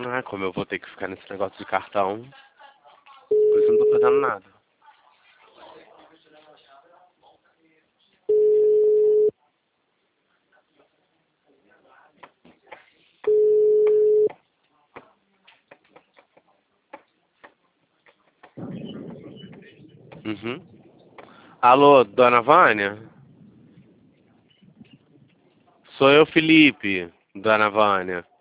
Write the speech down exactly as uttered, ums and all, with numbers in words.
Ah, como eu vou ter que ficar nesse negócio de cartão, por isso eu não tô fazendo nada. Uhum. Alô, dona Vânia? Sou eu, Felipe, dona Vânia.